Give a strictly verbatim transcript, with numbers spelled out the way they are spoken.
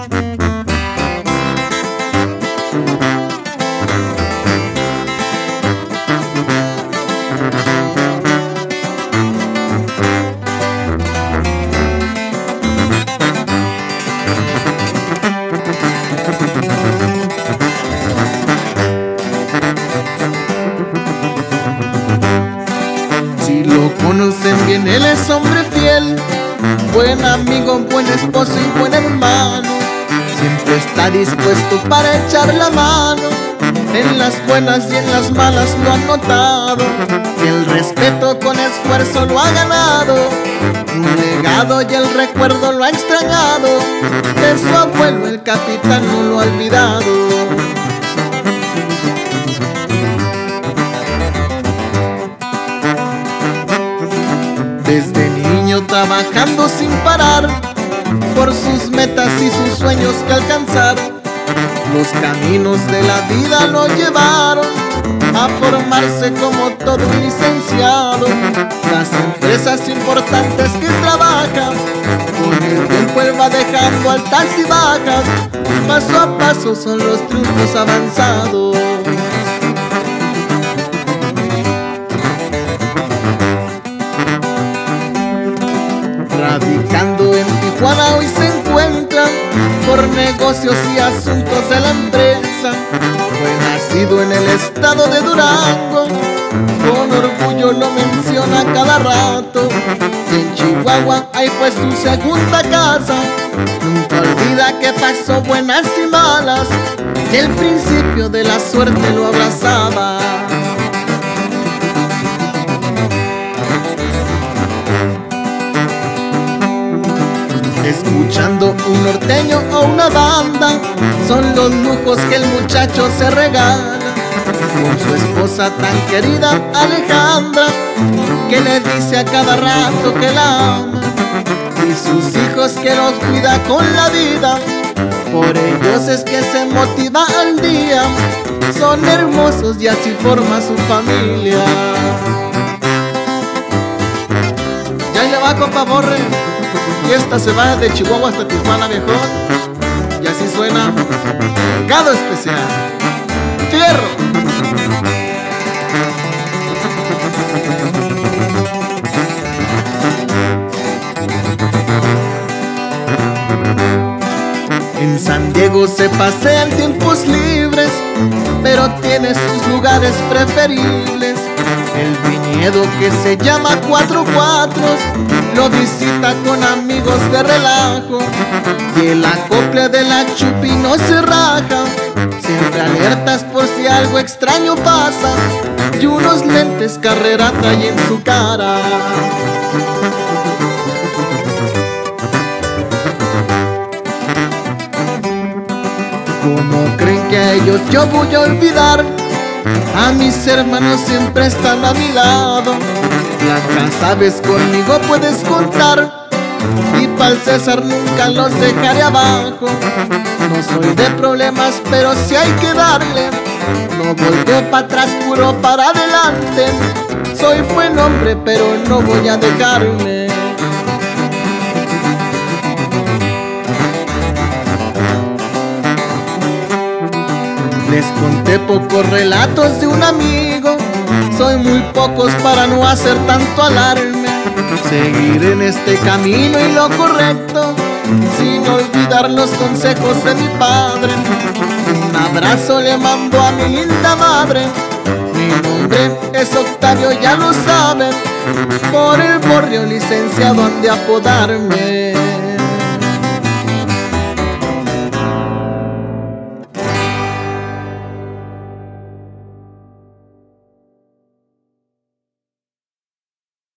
Si lo conocen bien, él es hombre fiel, buen amigo, buen esposo y buen hermano. Siempre está dispuesto para echar la mano, en las buenas y en las malas lo han notado. Y el respeto con esfuerzo lo ha ganado, un legado y el recuerdo lo ha extrañado. De su abuelo el capitán no lo ha olvidado. Desde niño trabajando sin parar, por sus metas y sus sueños que alcanzar. Los caminos de la vida lo llevaron a formarse como todo un licenciado. Las empresas importantes que trabaja, con el tiempo él va dejando altas y bajas. Paso a paso son los triunfos avanzados. Radicando en Tijuana hoy se encuentra por negocios y asuntos de la empresa. Fue nacido en el estado de Durango, con orgullo lo menciona cada rato. En Chihuahua ahí fue su segunda casa. Nunca olvida que pasó buenas y malas, y el principio de la suerte lo abrazaba. Escuchando un norteño o una banda, son los lujos que el muchacho se regala. Con su esposa tan querida Alejandra, que le dice a cada rato que la ama. Y sus hijos que los cuida con la vida, por ellos es que se motiva al día. Son hermosos y así forma su familia. Ya le va, compa Borre. Y esta se va de Chihuahua hasta Tijuana, viejón. Y así suena Legado Especial. ¡Fierro! En San Diego se pasea en tiempos libres, pero tiene sus lugares preferibles. El viñedo que se llama Cuatro Cuatros lo visita con amigos de relajo. Y el acople de la Chupi no se raja, siempre alertas por si algo extraño pasa. Y unos lentes Carrera trae en su cara. ¿Cómo creen que a ellos yo voy a olvidar? A mis hermanos siempre están a mi lado. Blanca, sabes, conmigo puedes contar, y pa'l César nunca los dejaré abajo. No soy de problemas, pero si hay que darle, no volteo para atrás, puro para adelante. Soy buen hombre, pero no voy a dejarme. Les conté pocos relatos de un amigo, soy muy pocos para no hacer tanto alarme. Seguir en este camino y lo correcto, sin olvidar los consejos de mi padre. Un abrazo le mando a mi linda madre. Mi nombre es Octavio, ya lo saben, por el Borrio licenciado han de apodarme.